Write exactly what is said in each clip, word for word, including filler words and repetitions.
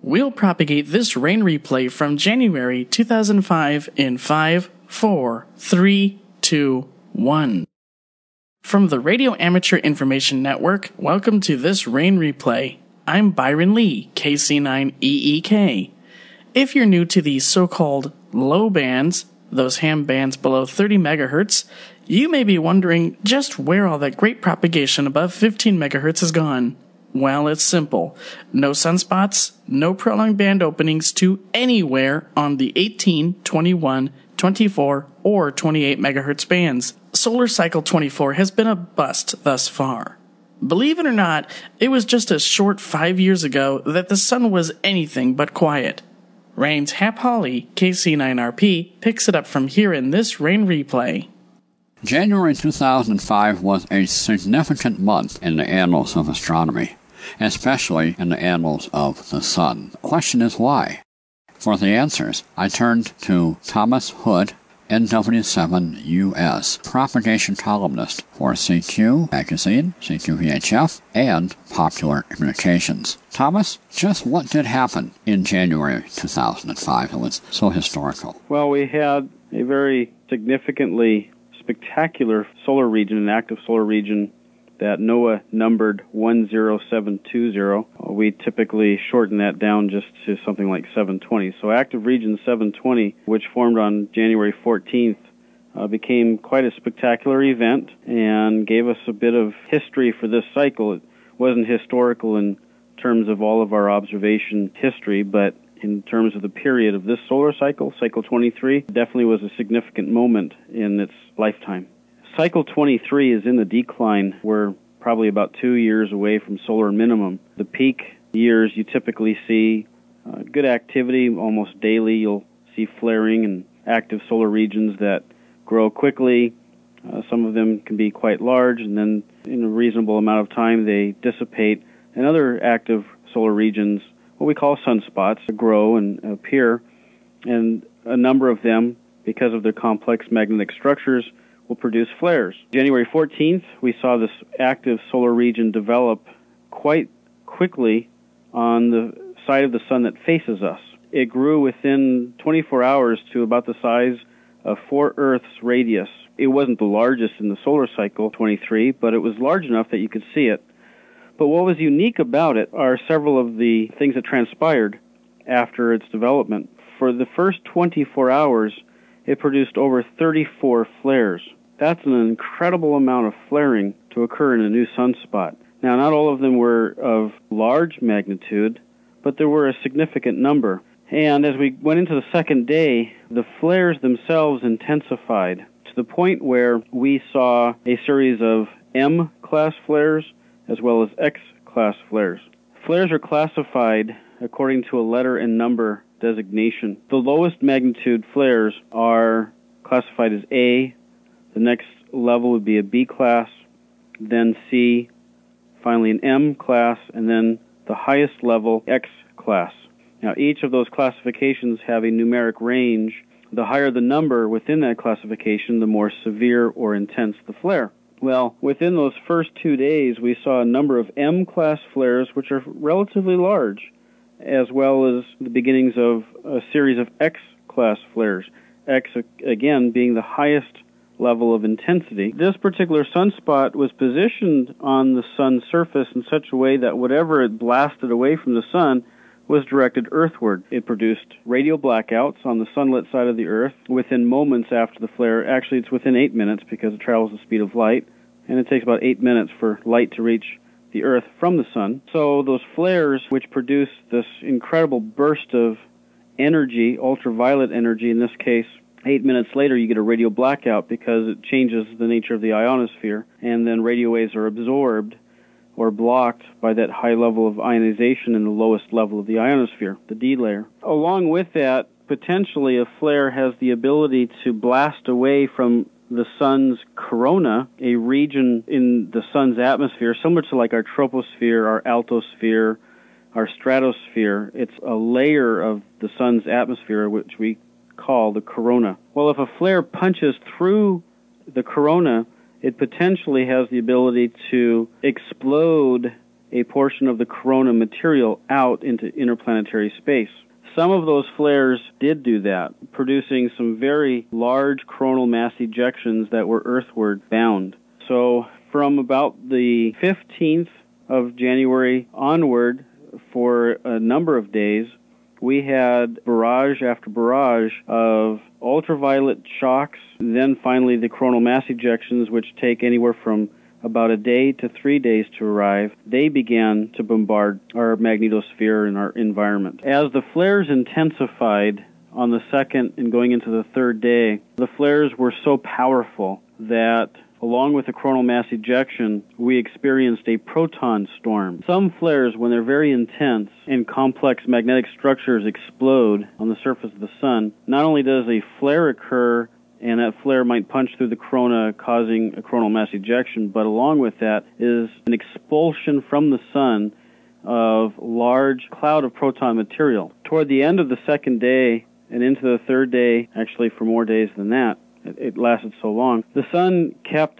We'll propagate this rain replay from January two thousand five in five, four, three, two, one. From the Radio Amateur Information Network, welcome to this rain replay. I'm Byron Lee, K C nine E E K. If you're new to these so-called low bands, those ham bands below thirty megahertz, you may be wondering just where all that great propagation above fifteen megahertz has gone. Well, it's simple. No sunspots, no prolonged band openings to anywhere on the eighteen, twenty-one, twenty-four, or twenty-eight megahertz bands. Solar Cycle twenty-four has been a bust thus far. Believe it or not, it was just a short five years ago that the sun was anything but quiet. Rain's Hap Hawley, K C nine R P, picks it up from here in this rain replay. January two thousand five was a significant month in the annals of astronomy, especially in the annals of the sun. The question is why? For the answers, I turned to Thomas Hood, N W seven U S, propagation columnist for C Q Magazine, C Q V H F, and Popular Communications. Thomas, just what did happen in January two thousand five that was so historical? Well, we had a very significantly spectacular solar region, an active solar region that NOAA numbered one zero seven two zero. We typically shorten that down just to something like seven twenty. So active region seven twenty, which formed on January fourteenth, uh, became quite a spectacular event and gave us a bit of history for this cycle. It wasn't historical in terms of all of our observation history, but in terms of the period of this solar cycle, cycle twenty-three, definitely was a significant moment in its lifetime. Cycle twenty-three is in the decline. We're probably about two years away from solar minimum. The peak years, you typically see uh, good activity. Almost daily, you'll see flaring and active solar regions that grow quickly. Uh, some of them can be quite large, and then in a reasonable amount of time, they dissipate. And other active solar regions, what we call sunspots, grow and appear, and a number of them, because of their complex magnetic structures, will produce flares. January fourteenth, we saw this active solar region develop quite quickly on the side of the sun that faces us. It grew within twenty-four hours to about the size of four Earths radius. It wasn't the largest in the solar cycle, twenty-three, but it was large enough that you could see it. But what was unique about it are several of the things that transpired after its development. For the first twenty-four hours, it produced over thirty-four flares. That's an incredible amount of flaring to occur in a new sunspot. Now, not all of them were of large magnitude, but there were a significant number. And as we went into the second day, the flares themselves intensified to the point where we saw a series of M-class flares as well as X-class flares. Flares are classified according to a letter and number designation. The lowest magnitude flares are classified as A. The next level would be a B class, then C, finally an M class, and then the highest level, X class. Now, each of those classifications have a numeric range. The higher the number within that classification, the more severe or intense the flare. Well, within those first two days, we saw a number of M class flares, which are relatively large, as well as the beginnings of a series of X-class flares, X, again, being the highest level of intensity. This particular sunspot was positioned on the sun's surface in such a way that whatever it blasted away from the sun was directed earthward. It produced radio blackouts on the sunlit side of the Earth within moments after the flare. Actually, it's within eight minutes because it travels the speed of light, and it takes about eight minutes for light to reach the Earth from the sun. So those flares, which produce this incredible burst of energy, ultraviolet energy in this case, eight minutes later you get a radio blackout because it changes the nature of the ionosphere, and then radio waves are absorbed or blocked by that high level of ionization in the lowest level of the ionosphere, the D layer. Along with that, potentially a flare has the ability to blast away from the sun's corona, a region in the sun's atmosphere, similar to like our troposphere, our altosphere, our stratosphere. It's a layer of the sun's atmosphere, which we call the corona. Well, if a flare punches through the corona, it potentially has the ability to explode a portion of the corona material out into interplanetary space. Some of those flares did do that, producing some very large coronal mass ejections that were earthward bound. So from about the fifteenth of January onward, for a number of days, we had barrage after barrage of ultraviolet shocks, then finally the coronal mass ejections, which take anywhere from about a day to three days to arrive. They began to bombard our magnetosphere and our environment. As the flares intensified on the second and going into the third day, the flares were so powerful that along with the coronal mass ejection, we experienced a proton storm. Some flares, when they're very intense and complex magnetic structures explode on the surface of the sun, not only does a flare occur, and that flare might punch through the corona, causing a coronal mass ejection, but along with that is an expulsion from the sun of large cloud of proton material. Toward the end of the second day and into the third day, actually for more days than that, it lasted so long, the sun kept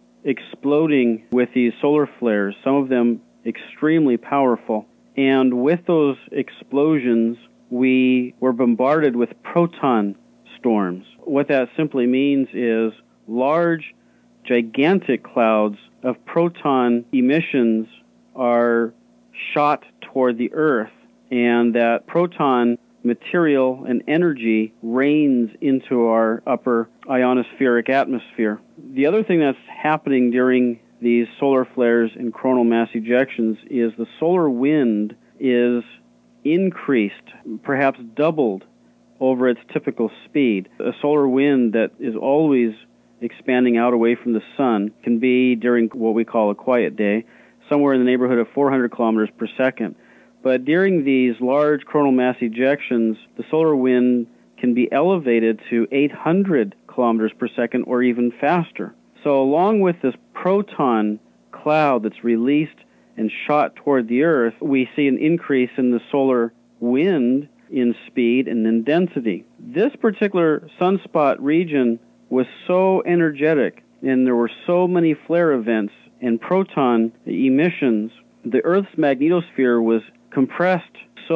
exploding with these solar flares, some of them extremely powerful. And with those explosions, we were bombarded with proton storms. What that simply means is large, gigantic clouds of proton emissions are shot toward the Earth, and that proton material and energy rains into our upper ionospheric atmosphere. The other thing that's happening during these solar flares and coronal mass ejections is the solar wind is increased, perhaps doubled over its typical speed. A solar wind that is always expanding out away from the sun can be, during what we call a quiet day, somewhere in the neighborhood of four hundred kilometers per second. But during these large coronal mass ejections, the solar wind can be elevated to eight hundred kilometers per second or even faster. So along with this proton cloud that's released and shot toward the Earth, we see an increase in the solar wind in speed and in density. This particular sunspot region was so energetic, and there were so many flare events and proton emissions. The Earth's magnetosphere was compressed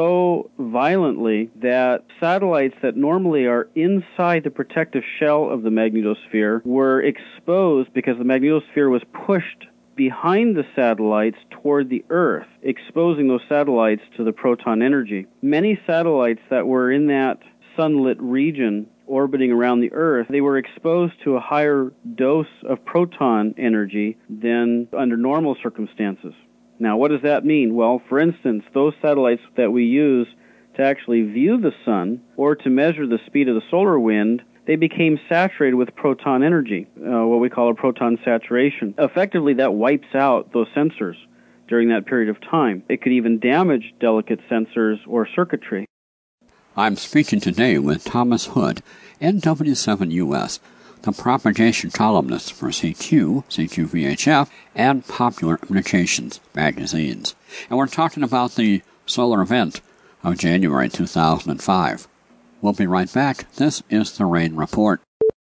so violently that satellites that normally are inside the protective shell of the magnetosphere were exposed because the magnetosphere was pushed behind the satellites toward the Earth, exposing those satellites to the proton energy. Many satellites that were in that sunlit region orbiting around the Earth, they were exposed to a higher dose of proton energy than under normal circumstances. Now, what does that mean? Well, for instance, those satellites that we use to actually view the sun or to measure the speed of the solar wind, they became saturated with proton energy, uh, what we call a proton saturation. Effectively, that wipes out those sensors during that period of time. It could even damage delicate sensors or circuitry. I'm speaking today with Thomas Hood, N W seven U S, the propagation columnist for C Q, C Q V H F, and Popular Communications magazines. And we're talking about the solar event of January two thousand five. We'll be right back. This is the Rain Report.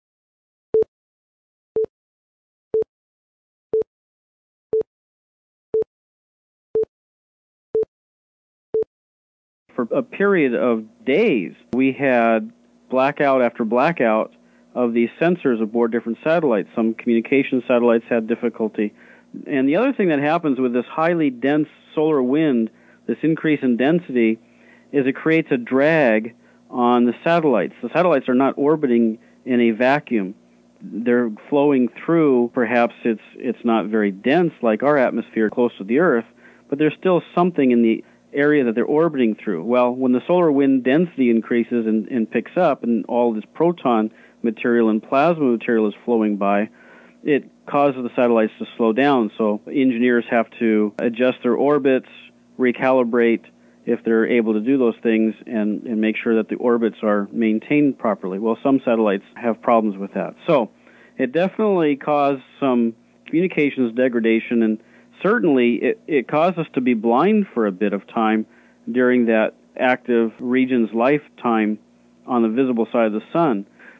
For a period of days, we had blackout after blackout of these sensors aboard different satellites. Some communication satellites had difficulty. And the other thing that happens with this highly dense solar wind, this increase in density, is it creates a drag on the satellites. The satellites are not orbiting in a vacuum. They're flowing through, perhaps it's it's not very dense like our atmosphere close to the Earth, but there's still something in the area that they're orbiting through. Well, when the solar wind density increases and, and picks up and all this proton material and plasma material is flowing by, it causes the satellites to slow down. So engineers have to adjust their orbits, recalibrate if they're able to do those things, and, and make sure that the orbits are maintained properly. Well, some satellites have problems with that. So it definitely caused some communications degradation, and certainly it, it caused us to be blind for a bit of time during that active region's lifetime on the visible side of the sun.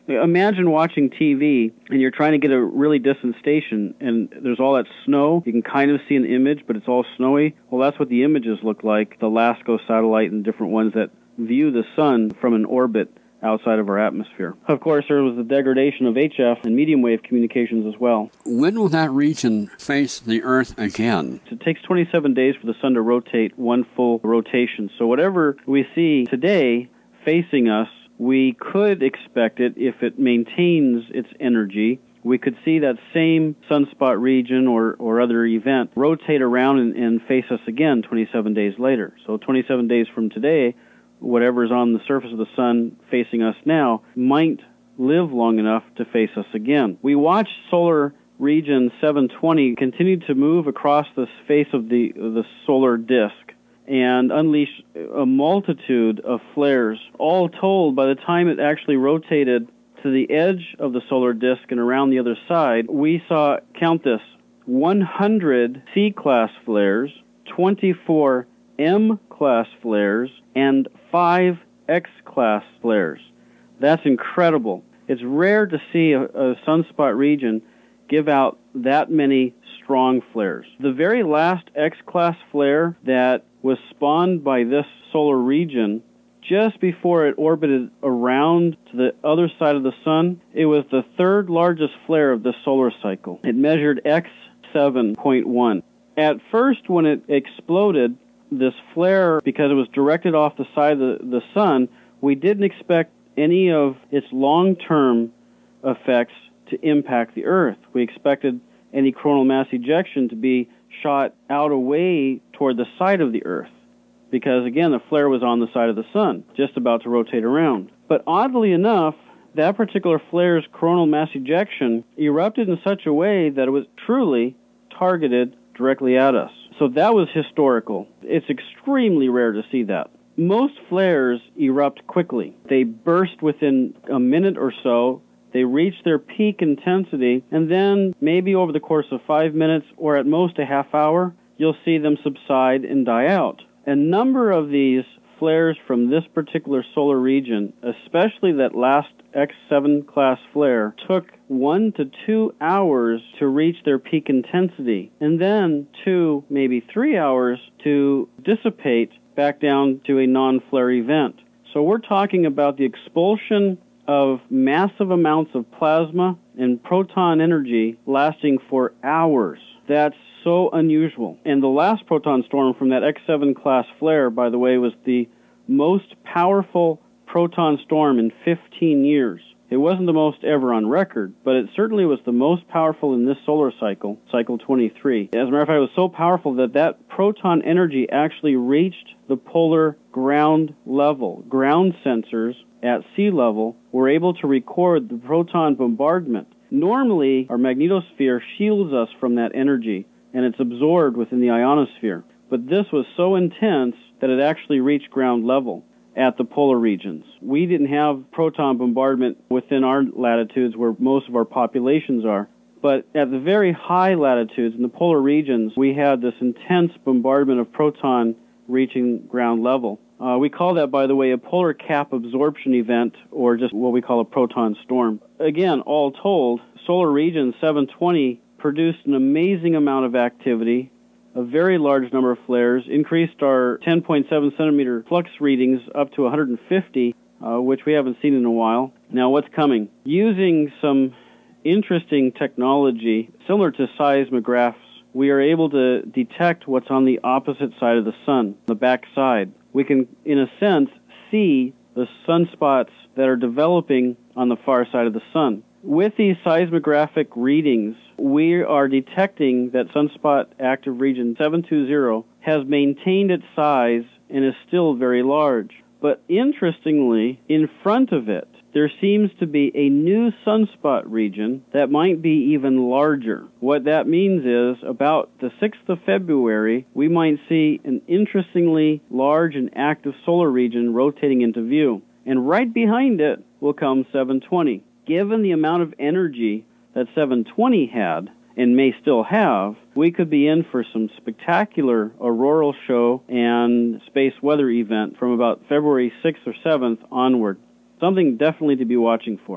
Imagine watching T V and you're trying to get a really distant station and there's all that snow. You can kind of see an image, but it's all snowy. Well, that's what the images look like, the LASCO satellite and different ones that view the sun from an orbit outside of our atmosphere. Of course, there was the degradation of H F and medium wave communications as well. When will that region face the Earth again? It takes twenty-seven days for the sun to rotate one full rotation. So whatever we see today facing us, we could expect it, if it maintains its energy, we could see that same sunspot region or, or other event rotate around and, and face us again twenty-seven days later. So twenty-seven days from today, whatever is on the surface of the sun facing us now might live long enough to face us again. We watched solar region seven twenty continue to move across the face of the, the solar disk and unleash a multitude of flares. All told, by the time it actually rotated to the edge of the solar disk and around the other side, we saw, count this, one hundred C-class flares, twenty-four M-class flares, and five X-class flares. That's incredible. It's rare to see a, a sunspot region give out that many strong flares. The very last X-class flare that was spawned by this solar region, just before it orbited around to the other side of the sun, it was the third largest flare of this solar cycle. It measured X seven point one. At first, when it exploded, this flare, because it was directed off the side of the, the sun, we didn't expect any of its long-term effects to impact the Earth. We expected any coronal mass ejection to be shot out away toward the side of the Earth, because, again, the flare was on the side of the sun, just about to rotate around. But oddly enough, that particular flare's coronal mass ejection erupted in such a way that it was truly targeted directly at us. So that was historical. It's extremely rare to see that. Most flares erupt quickly. They burst within a minute or so. They reach their peak intensity, and then maybe over the course of five minutes or at most a half hour, you'll see them subside and die out. A number of these flares from this particular solar region, especially that last X seven class flare, took one to two hours to reach their peak intensity, and then two, maybe three hours to dissipate back down to a non-flare event. So we're talking about the expulsion of massive amounts of plasma and proton energy lasting for hours. That's so unusual. And the last proton storm from that X seven class flare, by the way, was the most powerful proton storm in fifteen years. It wasn't the most ever on record, but it certainly was the most powerful in this solar cycle, cycle twenty-three. As a matter of fact, it was so powerful that that proton energy actually reached the polar ground level. Ground sensors at sea level were able to record the proton bombardment. Normally, our magnetosphere shields us from that energy, and it's absorbed within the ionosphere. But this was so intense that it actually reached ground level at the polar regions. We didn't have proton bombardment within our latitudes where most of our populations are. But at the very high latitudes in the polar regions, we had this intense bombardment of proton reaching ground level. Uh, we call that, by the way, a polar cap absorption event, or just what we call a proton storm. Again, all told, solar region seven twenty produced an amazing amount of activity, a very large number of flares, increased our ten point seven centimeter flux readings up to one hundred fifty, uh, which we haven't seen in a while. Now, what's coming? Using some interesting technology similar to seismographs, we are able to detect what's on the opposite side of the sun, the back side. We can, in a sense, see the sunspots that are developing on the far side of the sun. With these seismographic readings, we are detecting that sunspot active region seven twenty has maintained its size and is still very large. But interestingly, in front of it, there seems to be a new sunspot region that might be even larger. What that means is, about the sixth of February, we might see an interestingly large and active solar region rotating into view. And right behind it will come seven twenty. Given the amount of energy that seven twenty had, and may still have, we could be in for some spectacular auroral show and space weather event from about February sixth or seventh onward. Something definitely to be watching for.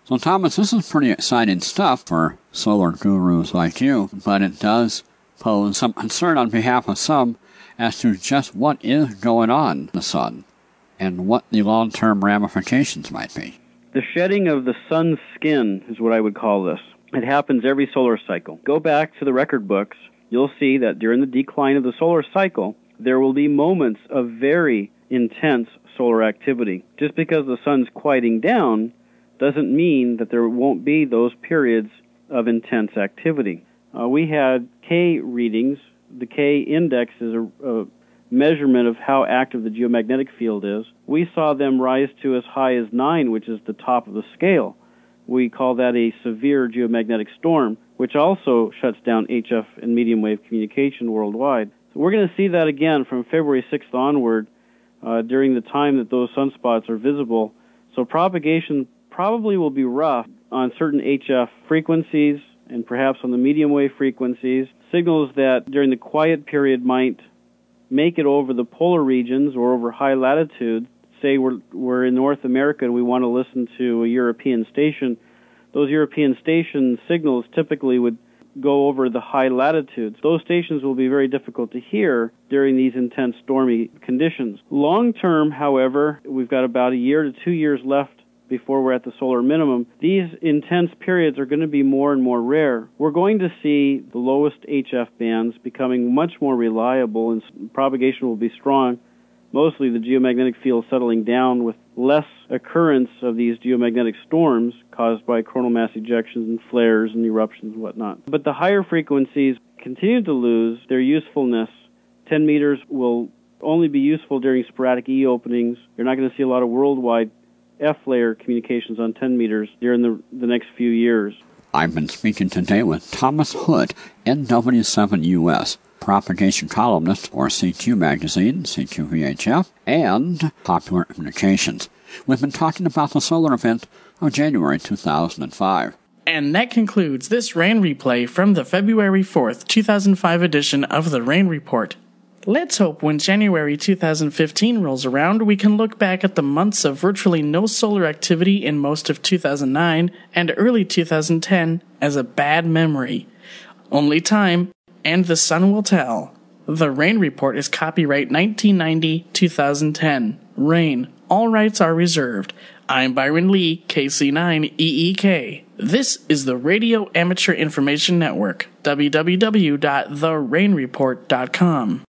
So, Thomas, this is pretty exciting stuff for solar gurus like you, but it does pose some concern on behalf of some as to just what is going on in the sun and what the long-term ramifications might be. The shedding of the sun's skin is what I would call this. It happens every solar cycle. Go back to the record books. You'll see that during the decline of the solar cycle, there will be moments of very intense solar activity. Just because the sun's quieting down doesn't mean that there won't be those periods of intense activity. Uh, we had K readings. The K index is a, a measurement of how active the geomagnetic field is. We saw them rise to as high as nine, which is the top of the scale. We call that a severe geomagnetic storm, which also shuts down H F and medium wave communication worldwide. So we're going to see that again from February sixth onward uh, during the time that those sunspots are visible. So propagation probably will be rough on certain H F frequencies and perhaps on the medium wave frequencies. Signals that during the quiet period might make it over the polar regions or over high latitudes. Say we're, we're in North America and we want to listen to a European station. Those European station signals typically would go over the high latitudes. Those stations will be very difficult to hear during these intense stormy conditions. Long term, however, we've got about a year to two years left before we're at the solar minimum. These intense periods are going to be more and more rare. We're going to see the lowest H F bands becoming much more reliable and propagation will be strong. Mostly the geomagnetic field settling down with less occurrence of these geomagnetic storms caused by coronal mass ejections and flares and eruptions and whatnot. But the higher frequencies continue to lose their usefulness. ten meters will only be useful during sporadic E openings. You're not going to see a lot of worldwide F-layer communications on ten meters during the, the next few years. I've been speaking today with Thomas Hood, N W seven U S, propagation columnist for C Q Magazine, C Q V H F, and Popular Communications. We've been talking about the solar event of January two thousand five. And that concludes this rain replay from the February fourth, two thousand five edition of the Rain Report. Let's hope when January two thousand fifteen rolls around, we can look back at the months of virtually no solar activity in most of two thousand nine and early two thousand ten as a bad memory. Only time and the sun will tell. The Rain Report is copyright nineteen ninety to two thousand ten. Rain. All rights are reserved. I'm Byron Lee, K C nine E E K. This is the Radio Amateur Information Network, w w w dot the rain report dot com.